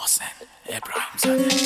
محسن ابراهیم زاده.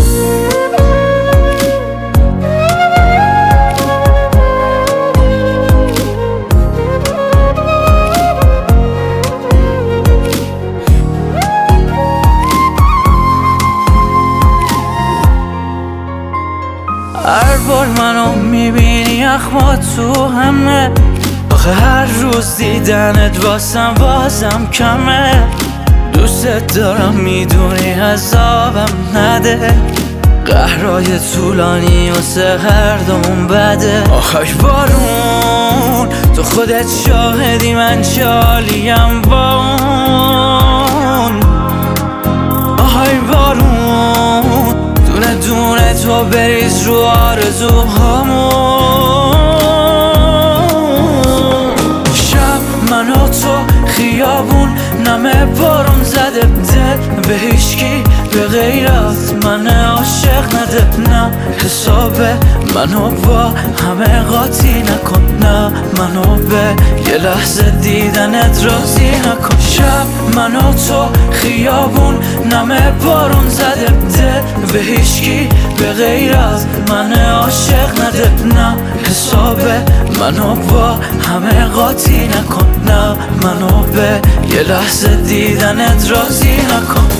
هر بار منو میبینی اخما تو همه، آخه هر روز دیدنت واسم کمه. دوست دارم میدونی عذابم نده، قهرهای طولانی واسه هر دومون بده. آخای بارون تو خودت شاهدی من جالیم با اون. آخای بارون دونه دونه تو بریز رو آرزوهامون. شب من و تو خیابون نمه بارون زده، دل به هیچکی به غیرت من عاشق نده. نه حساب منو با همه قاطی نکن، نه منو به یه لحظه دیدنت راضی نکن. شب من و تو خیابون نمه بارون زده، دل به هیچکی به غیرت من عاشق نده. نه حساب منو با همه قاطی نکن، نه منو به یه لحظه دیدنت راضی نکن.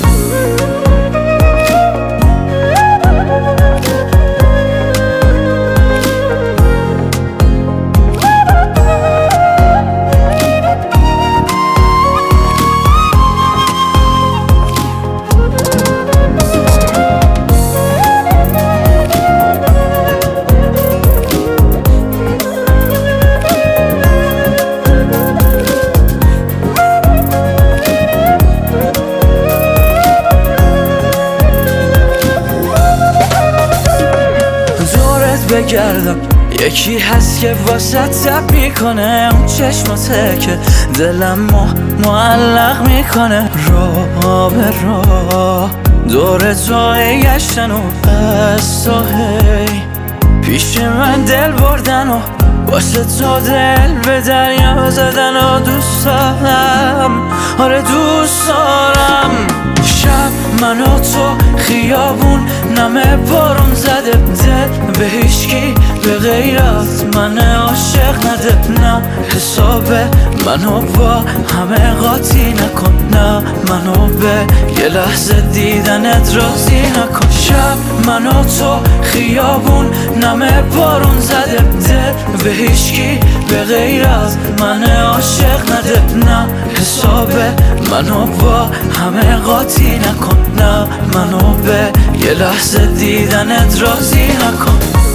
بگردم یکی هست که واسه تب میکنه، اون چشماته که دلم معلق میکنه. راه به راه دور تو گشتن و از تو هی پیش من دل بردن و واسه تو دل به دریا زدن و دوست دارم، آره دوست دارم. شب من و تو خیابون نمه بارون زده، دل به هیچکی به غیرت من عاشق نده. نه حساب منو با همه قاطی نکن، نه منو به یه لحظه دیدنت راضی نکن. شب من و تو خیابون نمه بارون زده، دل به هیچکی به غیرت من عاشق نده. نه حساب منو با همه قاطی نکن، نه منو به یه لحظه دیدنت راضی نکن.